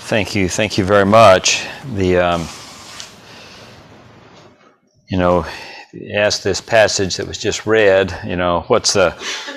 Thank you very much. You asked this passage that was just read. What's the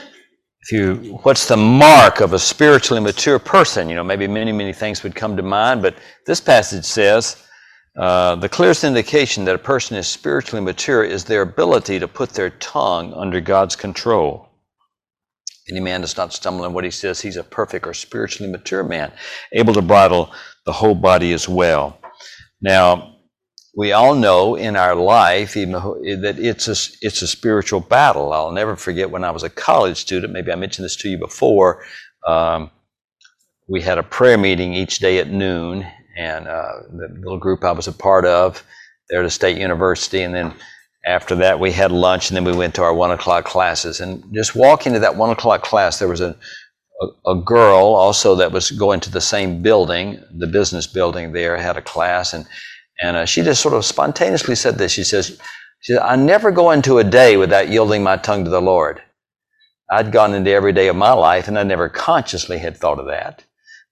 mark of a spiritually mature person? Maybe many things would come to mind, but this passage says the clearest indication that a person is spiritually mature is their ability to put their tongue under God's control. Any man does not stumble in what he says, he's a perfect or spiritually mature man, able to bridle the whole body as well. Now, we all know in our life that it's a spiritual battle. I'll never forget when I was a college student, maybe I mentioned this to you before, we had a prayer meeting each day at noon, and the little group I was a part of there at State University, and then after that, we had lunch, and then we went to our 1 o'clock classes. And just walking to that 1 o'clock class, there was a girl also that was going to the same building, the business building there, had a class. And she just sort of spontaneously said this. She said, I never go into a day without yielding my tongue to the Lord. I'd gone into every day of my life, and I never consciously had thought of that.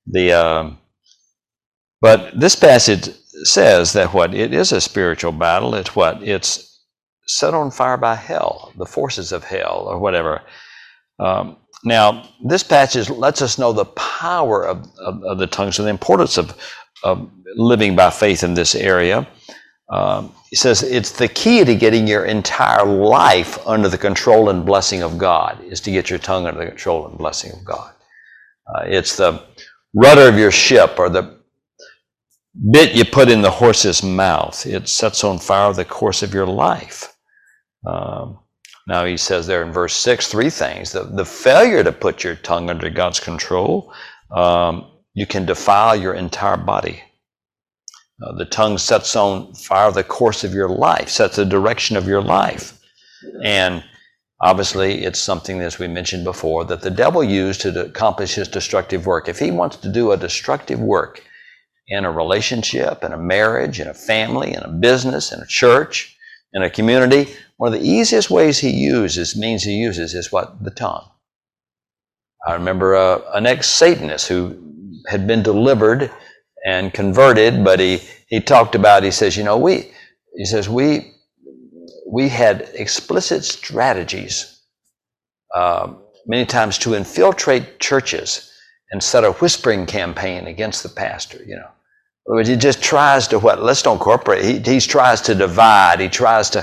But this passage says that it is a spiritual battle. It's set on fire by hell, the forces of hell, or whatever. Now, this passage lets us know the power of the tongue, so the importance of living by faith in this area. He says it's the key to getting your entire life under the control and blessing of God, is to get your tongue under the control and blessing of God. It's the rudder of your ship, or the bit you put in the horse's mouth. It sets on fire the course of your life. Now he says there in verse 6, 3 things. The failure to put your tongue under God's control, you can defile your entire body. The tongue sets on fire the course of your life, sets the direction of your life. And obviously it's something, as we mentioned before, that the devil used to accomplish his destructive work. If he wants to do a destructive work in a relationship, in a marriage, in a family, in a business, in a church, in a community, one of the easiest ways he uses is what? The tongue. I remember an ex-Satanist who had been delivered and converted, but he talked about, he says, we had explicit strategies many times to infiltrate churches and set a whispering campaign against the pastor, But he just tries to let's don't cooperate. He tries to divide. He tries to,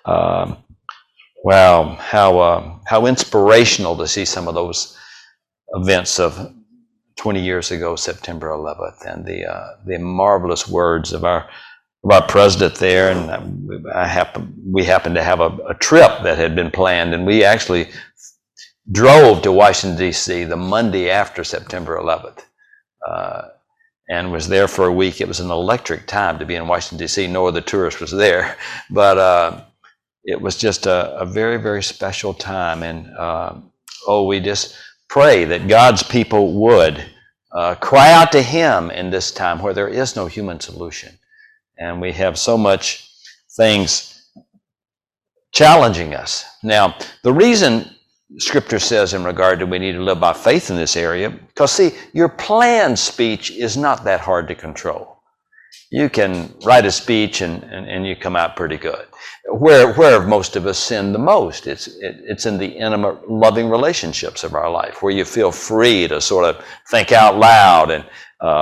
how inspirational to see some of those events of 20 years ago, September 11th, and the marvelous words of our president there. And we happened to have a trip that had been planned, and we actually drove to Washington, D.C. the Monday after September 11th. And was there for a week. It was an electric time to be in Washington, D.C. No other tourist was there. But it was just a very, very special time. And, we just pray that God's people would cry out to Him in this time where there is no human solution. And we have so much things challenging us. Now, the reason Scripture says in regard to we need to live by faith in this area, because see, your planned speech is not that hard to control. You can write a speech and you come out pretty good. Where have most of us sinned the most? It's in the intimate, loving relationships of our life, where you feel free to sort of think out loud, and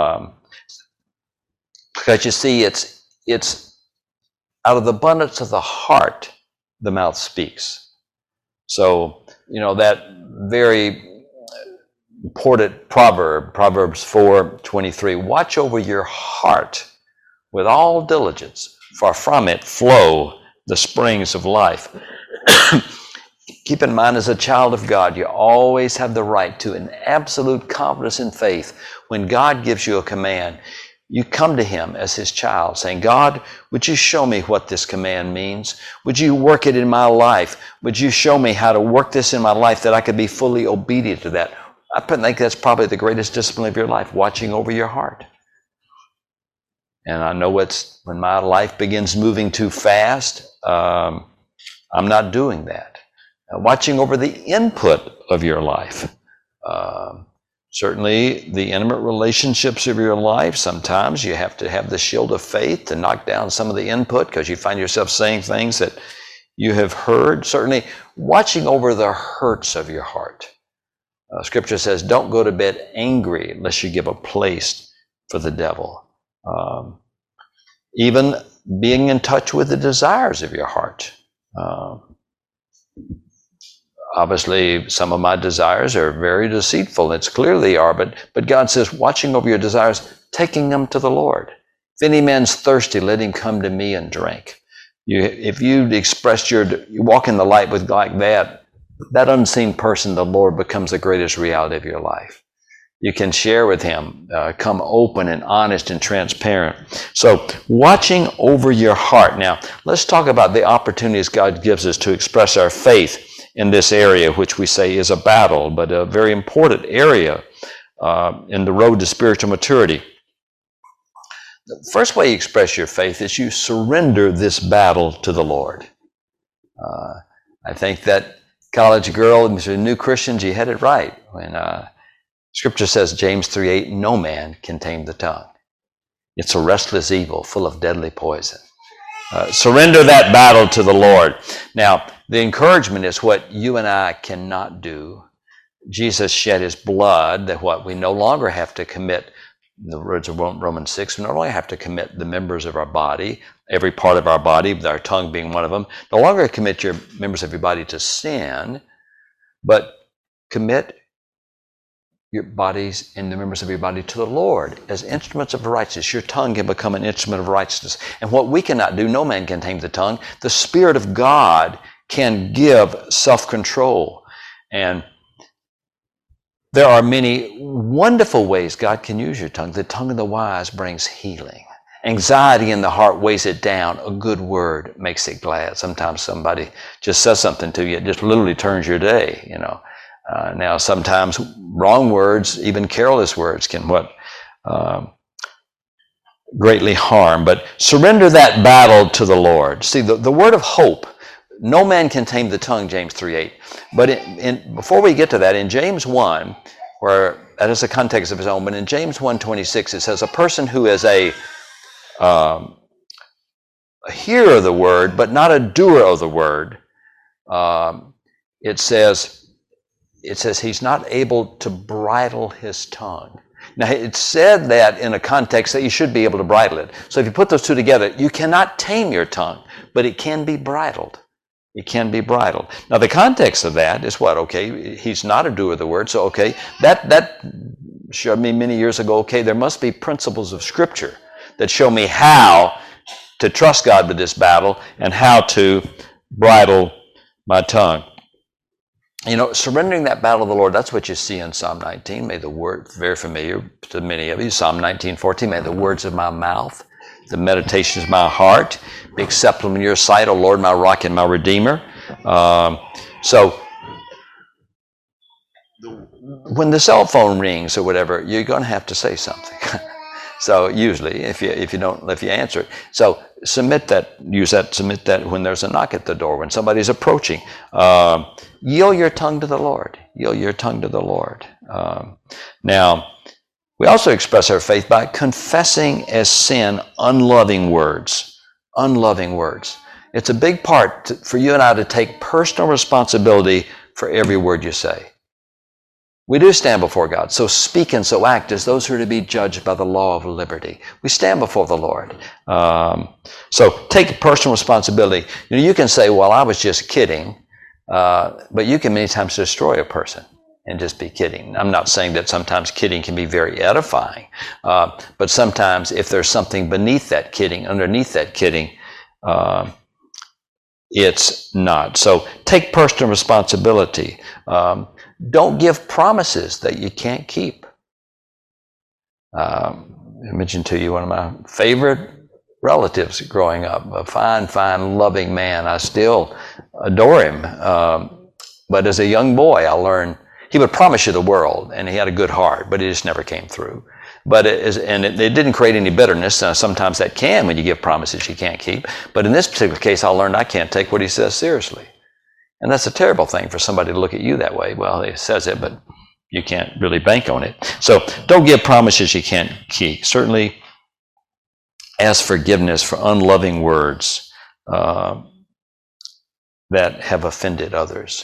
because you see, it's out of the abundance of the heart the mouth speaks. So, that very important proverb, Proverbs 4:23, watch over your heart with all diligence, for from it flow the springs of life. Keep in mind, as a child of God, you always have the right to an absolute confidence in faith. When God gives you a command, you come to Him as His child, saying, God, would you show me what this command means? Would you work it in my life? Would you show me how to work this in my life that I could be fully obedient to that? I think that's probably the greatest discipline of your life, watching over your heart. And I know when my life begins moving too fast, I'm not doing that. Watching over the input of your life. Certainly, the intimate relationships of your life, sometimes you have to have the shield of faith to knock down some of the input because you find yourself saying things that you have heard. Certainly, watching over the hurts of your heart. Scripture says, don't go to bed angry unless you give a place for the devil. Even being in touch with the desires of your heart. Obviously, some of my desires are very deceitful. It's clearly are, but God says, watching over your desires, taking them to the Lord. If any man's thirsty, let him come to me and drink. If you express you walk in the light with like that unseen person, the Lord becomes the greatest reality of your life. You can share with him, come open and honest and transparent. So, watching over your heart. Now, let's talk about the opportunities God gives us to express our faith in this area, which we say is a battle, but a very important area in the road to spiritual maturity. The first way you express your faith is you surrender this battle to the Lord. I think that college girl, new Christians, you had it right when Scripture says, James 3:8, no man can tame the tongue. It's a restless evil full of deadly poison. Surrender that battle to the Lord. Now, the encouragement is what you and I cannot do. Jesus shed his blood that we no longer have to commit, in the words of Romans 6, we no longer have to commit the members of our body, every part of our body, our tongue being one of them. No longer commit your members of your body to sin, but commit your bodies and the members of your body to the Lord as instruments of righteousness. Your tongue can become an instrument of righteousness. And what we cannot do, no man can tame the tongue. The Spirit of God can give self-control. And there are many wonderful ways God can use your tongue. The tongue of the wise brings healing. Anxiety in the heart weighs it down. A good word makes it glad. Sometimes somebody just says something to you, it just literally turns your day, Now, sometimes wrong words, even careless words, can greatly harm. But surrender that battle to the Lord. See, the word of hope, no man can tame the tongue, James 3:8. But before we get to that, in James 1, where that is a context of his own, but in James 1:26, it says, a person who is a hearer of the word, but not a doer of the word, it says he's not able to bridle his tongue. Now, it's said that in a context that you should be able to bridle it. So if you put those two together, you cannot tame your tongue, but it can be bridled. It can be bridled. Now, the context of that is what? Okay, he's not a doer of the word, so okay, that showed me many years ago, okay, there must be principles of Scripture that show me how to trust God with this battle and how to bridle my tongue. Surrendering that battle to the Lord, that's what you see in Psalm 19. May the word, very familiar to many of you, Psalm 19:14, may the words of my mouth, the meditations of my heart be acceptable in your sight, O Lord, my rock and my redeemer. So when the cell phone rings or whatever, you're going to have to say something. So usually, if you answer it, so submit that when there's a knock at the door, when somebody's approaching. Yield your tongue to the Lord. Yield your tongue to the Lord. Now, we also express our faith by confessing as sin unloving words. Unloving words. It's a big part for you and I to take personal responsibility for every word you say. We do stand before God, so speak and so act as those who are to be judged by the law of liberty. We stand before the Lord. So take personal responsibility. You can say, well, I was just kidding, but you can many times destroy a person and just be kidding. I'm not saying that sometimes kidding can be very edifying, but sometimes if there's something beneath that kidding, underneath that kidding, it's not. So take personal responsibility. Don't give promises that you can't keep. I mentioned to you one of my favorite relatives growing up, a fine, loving man. I still adore him. But as a young boy, I learned he would promise you the world, and he had a good heart, but it just never came through. But it didn't create any bitterness. Sometimes that can when you give promises you can't keep. But in this particular case, I learned I can't take what he says seriously. And that's a terrible thing for somebody to look at you that way. Well, he says it, but you can't really bank on it. So don't give promises you can't keep. Certainly ask forgiveness for unloving words that have offended others.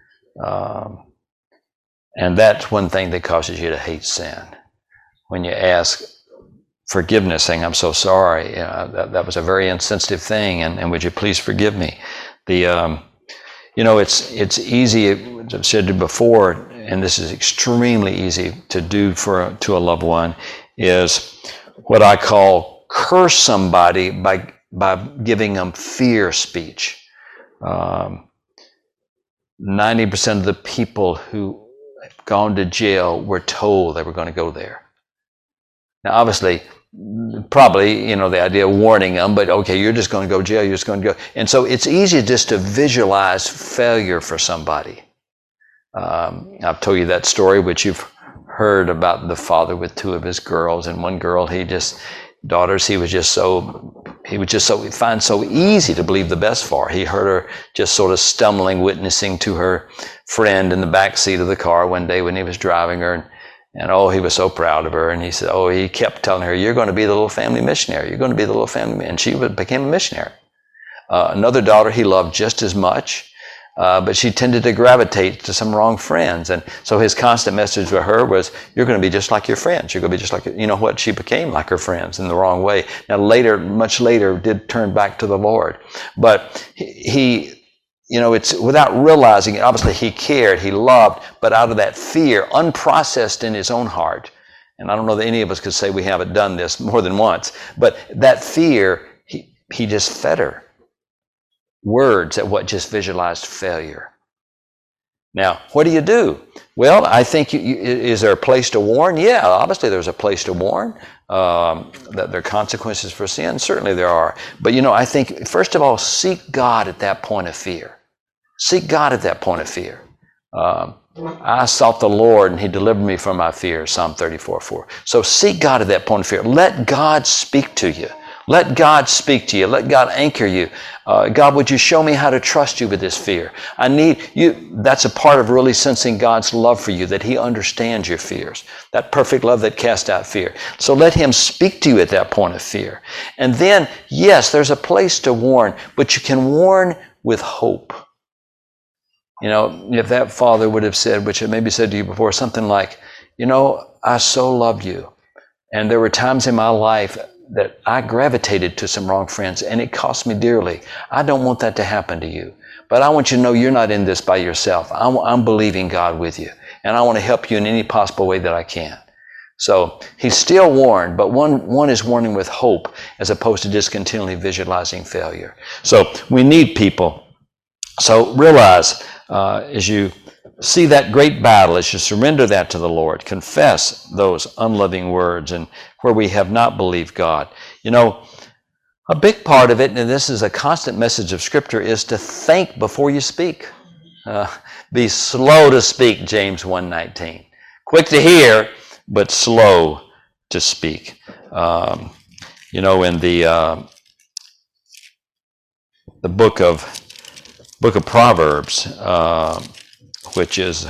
And that's one thing that causes you to hate sin. When you ask forgiveness, saying, I'm so sorry, that was a very insensitive thing, and would you please forgive me? It's easy, as I've said before, and this is extremely easy to do to a loved one, is what I call curse somebody by giving them fear speech. 90% of the people who have gone to jail were told they were going to go there. Now, obviously, probably, the idea of warning them, but okay, you're just going to go to jail, you're just going to go. And so it's easy just to visualize failure for somebody. I've told you that story, which you've heard about the father with two of his girls, and one girl, he would just find so easy to believe the best for her. He heard her just sort of stumbling, witnessing to her friend in the back seat of the car one day when he was driving her, and he was so proud of her. And he said, he kept telling her, you're going to be the little family missionary. You're going to be the little family. And she became a missionary. Another daughter he loved just as much, but she tended to gravitate to some wrong friends. And so his constant message to her was, you're going to be just like your friends. You're going to be just like, what? She became like her friends in the wrong way. Now much later, did turn back to the Lord. But he it's without realizing it. Obviously, he cared, he loved, but out of that fear, unprocessed in his own heart. And I don't know that any of us could say we haven't done this more than once, but that fear, he just fed her words that just visualized failure. Now, what do? Well, I think, is there a place to warn? Yeah, obviously there's a place to warn. That there are consequences for sin. Certainly there are. But, I think, first of all, seek God at that point of fear. Seek God at that point of fear. I sought the Lord, and he delivered me from my fears, Psalm 34:4. So seek God at that point of fear. Let God speak to you. Let God speak to you. Let God anchor you. God, would you show me how to trust you with this fear? I need you. That's a part of really sensing God's love for you, that he understands your fears. That perfect love that casts out fear. So let him speak to you at that point of fear. And then, yes, there's a place to warn, but you can warn with hope. If that father would have said, which I maybe said to you before, something like, I so loved you. And there were times in my life that I gravitated to some wrong friends, and it cost me dearly. I don't want that to happen to you. But I want you to know you're not in this by yourself. I'm believing God with you, and I want to help you in any possible way that I can. So he's still warned, but one is warning with hope as opposed to just continually visualizing failure. So we need people. So realize as you see that great battle, as you surrender that to the Lord, confess those unloving words and where we have not believed God. A big part of it, and this is a constant message of Scripture, is to think before you speak. Be slow to speak, James 1:19. Quick to hear, but slow to speak. In the book of Proverbs, which is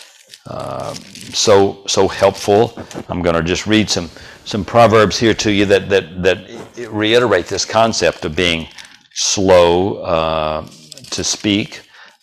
so helpful. I'm going to just read some Proverbs here to you that reiterate this concept of being slow to speak.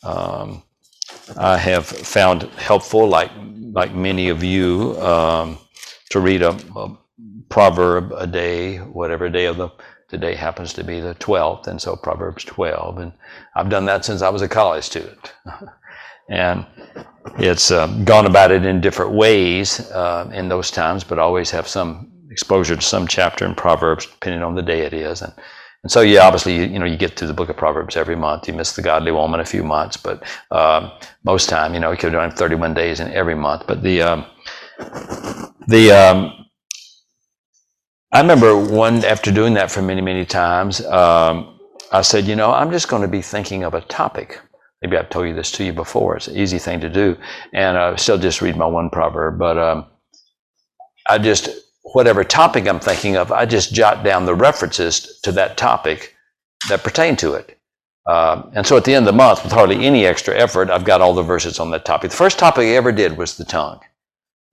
I have found helpful, like many of you, to read a proverb a day, whatever day of today happens to be the 12th, and so Proverbs 12. And I've done that since I was a college student. And it's gone about it in different ways in those times, but always have some exposure to some chapter in Proverbs, depending on the day it is. And so, obviously, you get through the book of Proverbs every month. You miss the godly woman a few months, but most time, you could have done 31 days in every month. But I remember after doing that for many, many times, I said, I'm just going to be thinking of a topic. Maybe I've told you this to you before. It's an easy thing to do. And I still just read my one proverb, but whatever topic I'm thinking of, I just jot down the references to that topic that pertain to it. And so at the end of the month, with hardly any extra effort, I've got all the verses on that topic. The first topic I ever did was the tongue.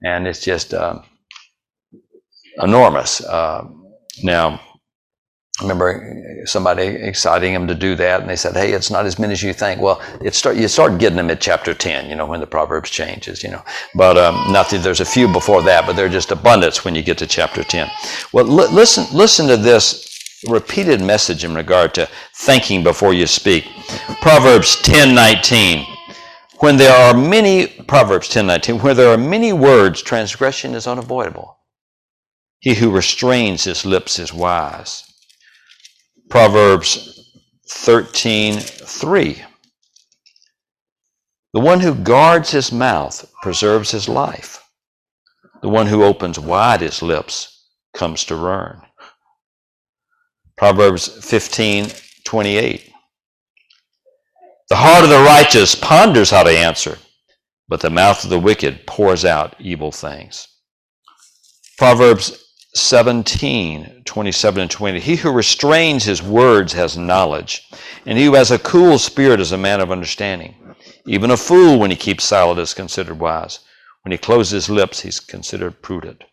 And it's just enormous. Now, I remember somebody exciting him to do that, and they said, "Hey, it's not as many as you think." Well, you start getting them at chapter 10, when the Proverbs changes, But not that there's a few before that, but they're just abundance when you get to chapter 10. Well, listen to this repeated message in regard to thinking before you speak. Proverbs 10:19. Proverbs 10:19, where there are many words, transgression is unavoidable. He who restrains his lips is wise. Proverbs 13:3. The one who guards his mouth preserves his life. The one who opens wide his lips comes to ruin. Proverbs 15:28. The heart of the righteous ponders how to answer, but the mouth of the wicked pours out evil things. Proverbs 17:27 and 20. He who restrains his words has knowledge, and he who has a cool spirit is a man of understanding. Even a fool, when he keeps silent, is considered wise. When he closes his lips, he's considered prudent.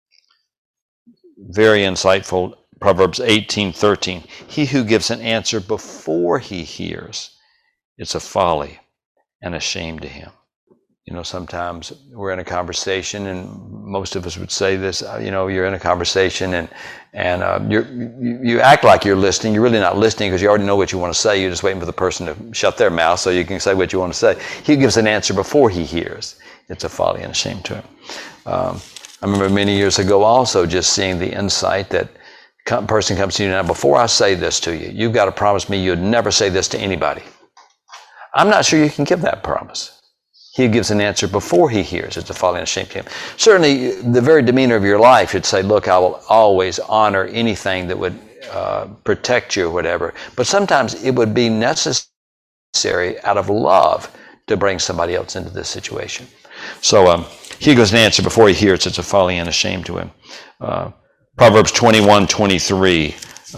Very insightful. Proverbs 18:13. He who gives an answer before he hears, it's a folly and a shame to him. Sometimes we're in a conversation, and most of us would say this, you're in a conversation and you act like you're listening. You're really not listening because you already know what you want to say. You're just waiting for the person to shut their mouth so you can say what you want to say. He gives an answer before he hears. It's a folly and a shame to him. I remember many years ago also just seeing the insight that a person comes to you now, before I say this to you, you've got to promise me you'd never say this to anybody. I'm not sure you can give that promise. He gives an answer before he hears. It's a folly and a shame to him. Certainly, the very demeanor of your life should say, look, I will always honor anything that would protect you or whatever. But sometimes it would be necessary out of love to bring somebody else into this situation. So he gives an answer before he hears. It's a folly and a shame to him. Proverbs 21:23.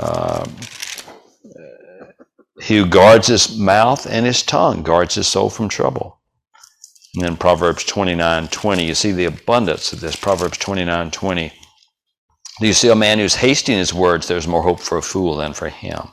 He who guards his mouth and his tongue guards his soul from trouble. And then Proverbs 29:20, you see the abundance of this. Proverbs 29:20. Do you see a man who's hasty in his words? There's more hope for a fool than for him.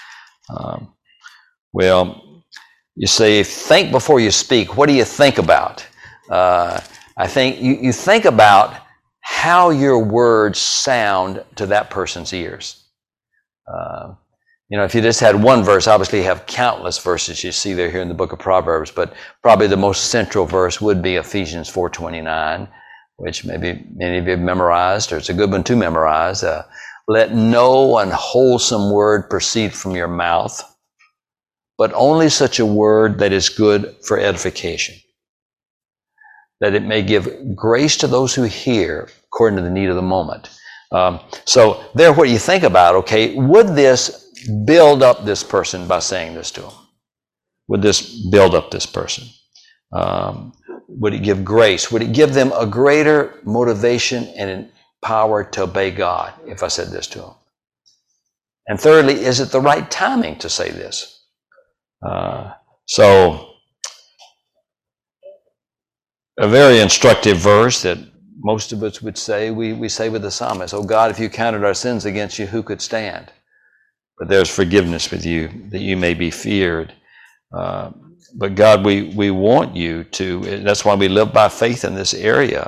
You say, think before you speak. What do you think about? I think you think about how your words sound to that person's ears. If you just had one verse, obviously you have countless verses you see there here in the book of Proverbs, but probably the most central verse would be Ephesians 4:29, which maybe many of you have memorized, or it's a good one to memorize. Let no unwholesome word proceed from your mouth, but only such a word that is good for edification, that it may give grace to those who hear according to the need of the moment. So there, what you think about, okay, would this build up this person by saying this to him? Would this build up this person? Would it give grace? Would it give them a greater motivation and power to obey God if I said this to them? And thirdly, is it the right timing to say this? So a very instructive verse that most of us would say, we say with the psalmist, oh God, if you counted our sins against you, who could stand? But there's forgiveness with you, that you may be feared. But God, we want you to, that's why we live by faith in this area.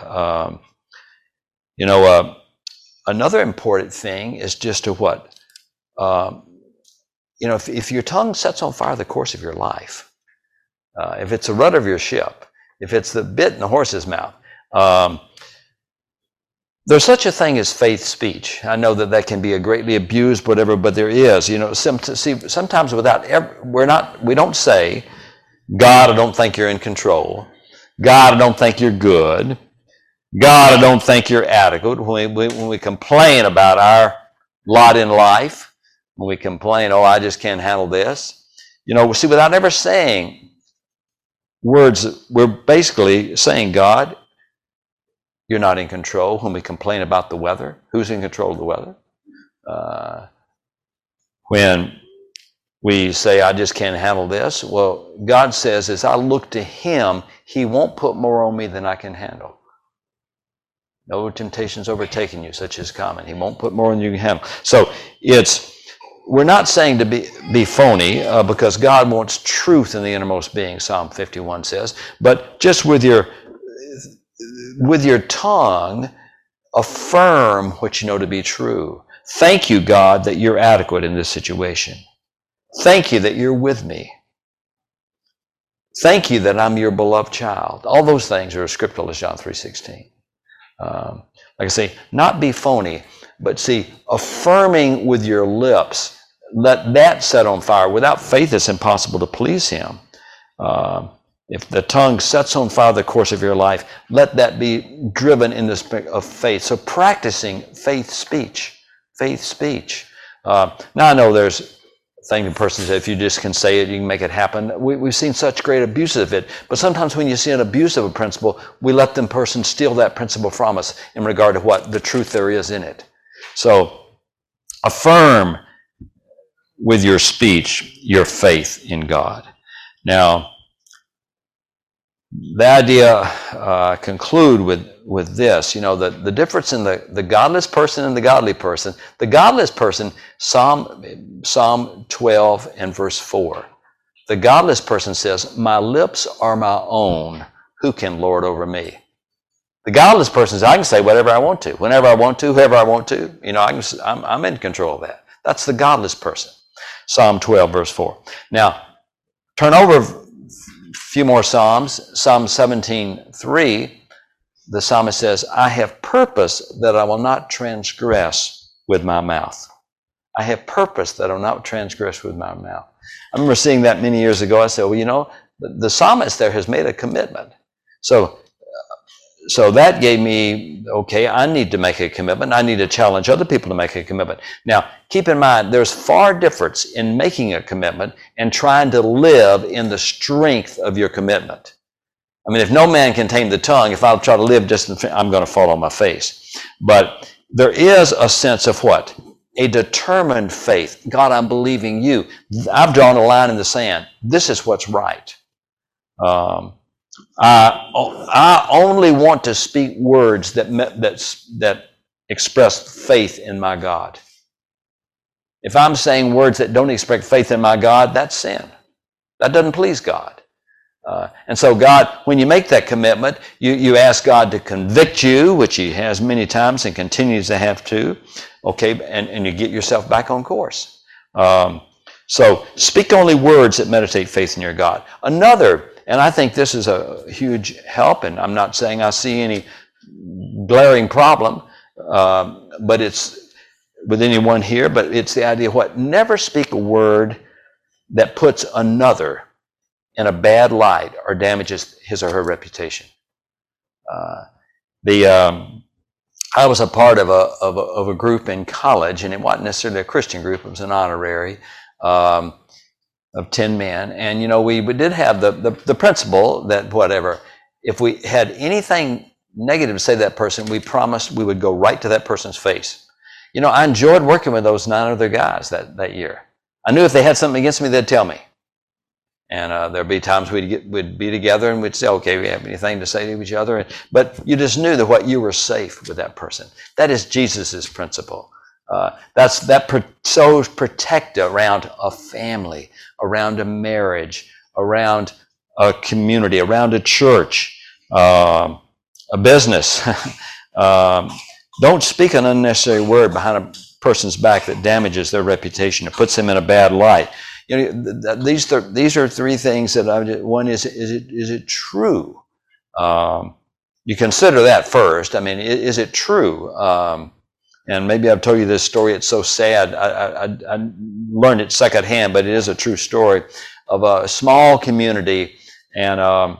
Another important thing is just to what? If your tongue sets on fire the course of your life, if it's the rudder of your ship, if it's the bit in the horse's mouth, there's such a thing as faith speech. I know that can be greatly abused, whatever, but there is. Sometimes we don't say, God, I don't think you're in control. God, I don't think you're good. God, I don't think you're adequate. When we complain about our lot in life, when we complain, oh, I just can't handle this. Without ever saying words, we're basically saying, God, you're not in control. When we complain about the weather, who's in control of the weather? When we say, I just can't handle this, well, God says, as I look to him, he won't put more on me than I can handle. No temptation's overtaken you, such as common. He won't put more than you can handle. So we're not saying to be phony, because God wants truth in the innermost being, Psalm 51 says, but just with your tongue, affirm what you know to be true. Thank you, God, that you're adequate in this situation. Thank you that you're with me. Thank you that I'm your beloved child. All those things are as scriptural as John 3:16. Like I say, not be phony, but see, affirming with your lips, let that set on fire. Without faith, it's impossible to please him. If the tongue sets on fire the course of your life, let that be driven in the spirit of faith. So practicing faith speech. Now I know there's a thing the person says, if you just can say it, you can make it happen. We've seen such great abuses of it. But sometimes when you see an abuse of a principle, we let the person steal that principle from us in regard to what the truth there is in it. So affirm with your speech your faith in God. Now, the idea conclude with this, the difference in the godless person and the godly person. The godless person, Psalm 12 and verse 4. The godless person says, my lips are my own, who can lord over me? The godless person says, I can say whatever I want to, whenever I want to, whoever I want to. I'm in control of that. That's the godless person. Psalm 12 verse 4. Now, turn over few more Psalms. Psalm 17:3, the psalmist says, I have purpose that I will not transgress with my mouth. I have purpose that I will not transgress with my mouth. I remember seeing that many years ago. I said, well, the psalmist there has made a commitment. So that gave me, okay, I need to make a commitment. I need to challenge other people to make a commitment. Now, keep in mind, there's far difference in making a commitment and trying to live in the strength of your commitment. I mean, if no man can tame the tongue, if I'll try to live I'm going to fall on my face. But there is a sense of what? A determined faith. God, I'm believing you. I've drawn a line in the sand. This is what's right. I only want to speak words that express faith in my God. If I'm saying words that don't express faith in my God, that's sin. That doesn't please God. And so God, when you make that commitment, you ask God to convict you, which he has many times and continues to have to, okay, and you get yourself back on course. So speak only words that meditate faith in your God. Another, and I think this is a huge help, and I'm not saying I see any glaring problem, but it's with anyone here, but it's the idea of what? Never speak a word that puts another in a bad light or damages his or her reputation. I was a part of a group in college, and it wasn't necessarily a Christian group, it was an honorary of 10 men. And, we did have the principle that whatever, if we had anything negative to say to that person, we promised we would go right to that person's face. I enjoyed working with those 9 other guys that year. I knew if they had something against me, they'd tell me. And there'd be times we'd be together and we'd say, okay, we have anything to say to each other. But you just knew that you were safe with that person. That is Jesus's principle. So protect around a family, around a marriage, around a community, around a church, a business. Don't speak an unnecessary word behind a person's back that damages their reputation. It puts them in a bad light. These are 3 things that one is it true? You consider that first. I mean, is it true? And maybe I've told you this story. It's so sad. I learned it secondhand, but it is a true story of a small community, and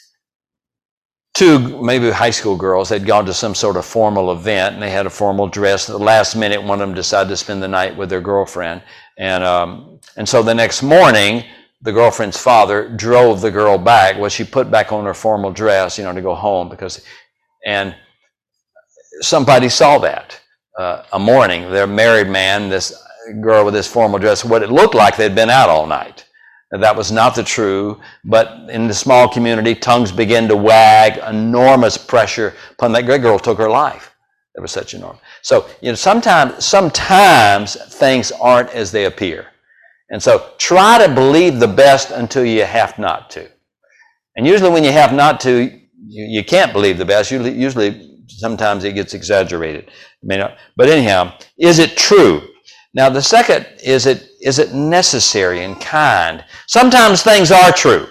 2 maybe high school girls. They'd gone to some sort of formal event, and they had a formal dress. At the last minute, one of them decided to spend the night with their girlfriend, and so the next morning, the girlfriend's father drove the girl back. Well, she put back on her formal dress, to go home and somebody saw that. A morning, their married man, this girl with this formal dress, what it looked like they'd been out all night. That was not the true, but in the small community, tongues began to wag, enormous pressure upon that great girl took her life. There was such enormous. So, sometimes things aren't as they appear. And so try to believe the best until you have not to. And usually when you have not to, you can't believe the best. Usually sometimes it gets exaggerated. But anyhow, is it true? Now the second, is it necessary and kind? Sometimes things are true,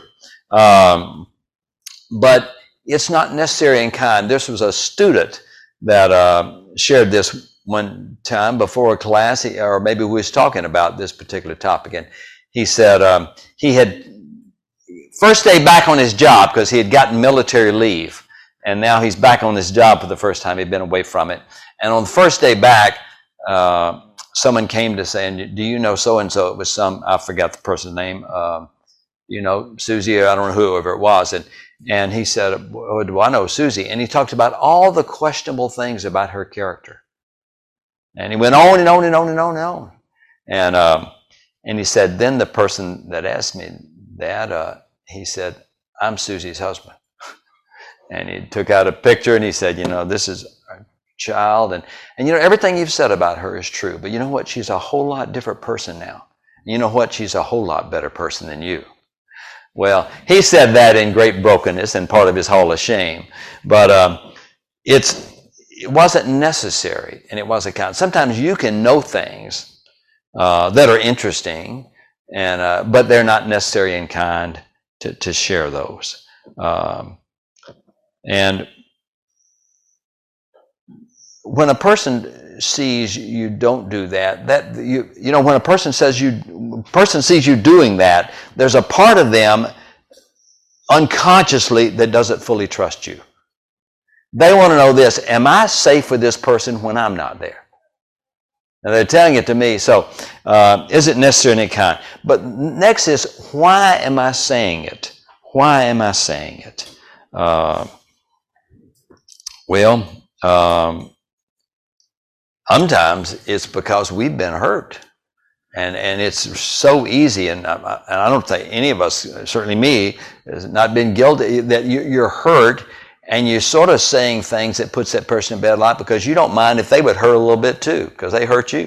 but it's not necessary and kind. This was a student that shared this one time before a class, or maybe we was talking about this particular topic, and he said he had first day back on his job because he had gotten military leave, and now he's back on this job for the first time. He'd been away from it, and on the first day back, someone came to say, "Do you know so and so?" It was I forgot the person's name. Susie, or I don't know whoever it was, and he said, "Oh, do I know Susie?" And he talked about all the questionable things about her character. And he went on and on and on and on and on. And he said, then the person that asked me that, he said, "I'm Susie's husband." And he took out a picture and he said, "This is our child. And everything you've said about her is true. But you know what? She's a whole lot different person now. You know what? She's a whole lot better person than you." Well, he said that in great brokenness and part of his hall of shame. But it wasn't necessary, and it wasn't kind. Sometimes you can know things that are interesting, and but they're not necessary and kind to share those. And when a person sees you don't do that, when a person sees you doing that, there's a part of them unconsciously that doesn't fully trust you. They want to know this: am I safe with this person when I'm not there? And they're telling it to me. So is it necessary and kind? But next is, why am I saying it? Why am I saying it? Sometimes it's because we've been hurt. And it's so easy, and I don't think any of us, certainly me, has not been guilty, that you're hurt, and you're sort of saying things that puts that person in bad light because you don't mind if they would hurt a little bit too, because they hurt you.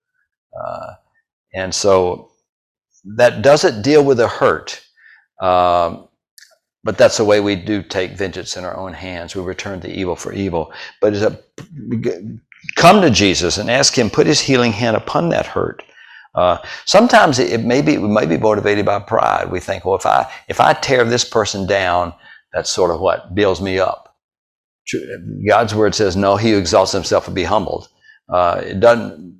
And so that doesn't deal with the hurt, but that's the way we do take vengeance in our own hands. We return the evil for evil. But come to Jesus and ask him, put his healing hand upon that hurt. Sometimes we may be motivated by pride. We think, well, if I tear this person down, that's sort of what builds me up. God's word says, no, he who exalts himself will be humbled. It doesn't.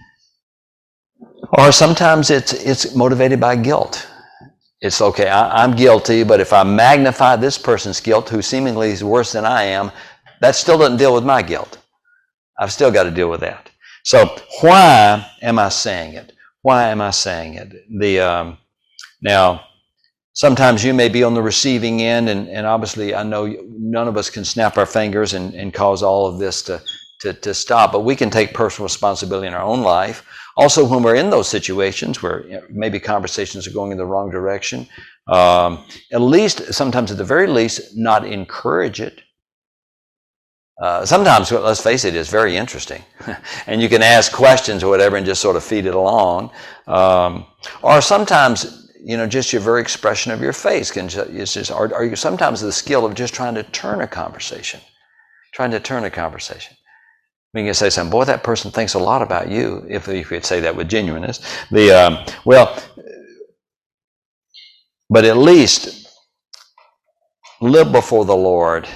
Or sometimes it's motivated by guilt. It's okay, I'm guilty, but if I magnify this person's guilt, who seemingly is worse than I am, that still doesn't deal with my guilt. I've still got to deal with that. So why am I saying it? Why am I saying it? Now, sometimes you may be on the receiving end, and obviously I know none of us can snap our fingers and cause all of this to stop, but we can take personal responsibility in our own life. Also, when we're in those situations where maybe conversations are going in the wrong direction, at least, sometimes at the very least, not encourage it. Sometimes, let's face it, it's very interesting. And you can ask questions or whatever and just sort of feed it along. Or sometimes, just your very expression of your face or sometimes the skill of just trying to turn a conversation. We can say something, boy, that person thinks a lot about you, if you could say that with genuineness. But at least live before the Lord.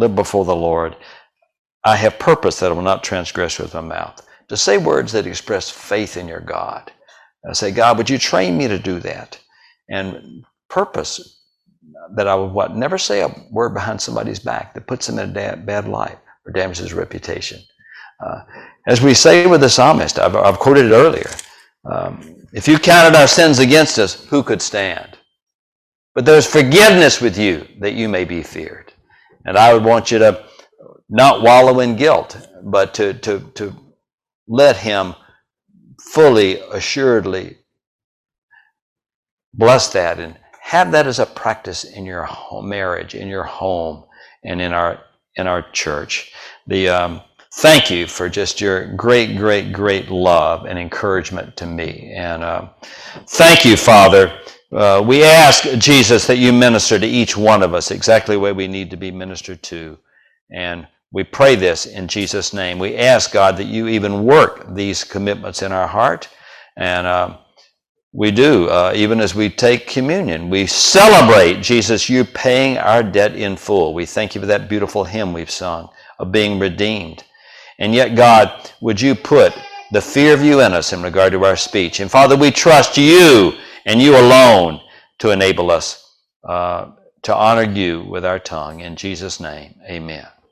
I have purpose that I will not transgress with my mouth. To say words that express faith in your God. Say, God, would you train me to do that? And purpose that I would never say a word behind somebody's back that puts them in a bad light or damages his reputation. As we say with the psalmist, I've quoted it earlier, if you counted our sins against us, who could stand? But there's forgiveness with you that you may be feared. And I would want you to not wallow in guilt, but to let him fully, assuredly Bless that and have that as a practice in your home, marriage, in your home, and in our church. Thank you for just your great, great, great love and encouragement to me. And thank you, Father. We ask, Jesus, that you minister to each one of us exactly the way we need to be ministered to. And we pray this in Jesus' name. We ask, God, that you even work these commitments in our heart. And we do, even as we take communion. We celebrate, Jesus, you paying our debt in full. We thank you for that beautiful hymn we've sung of being redeemed. And yet, God, would you put the fear of you in us in regard to our speech? And Father, we trust you and you alone to enable us to honor you with our tongue. In Jesus' name, amen.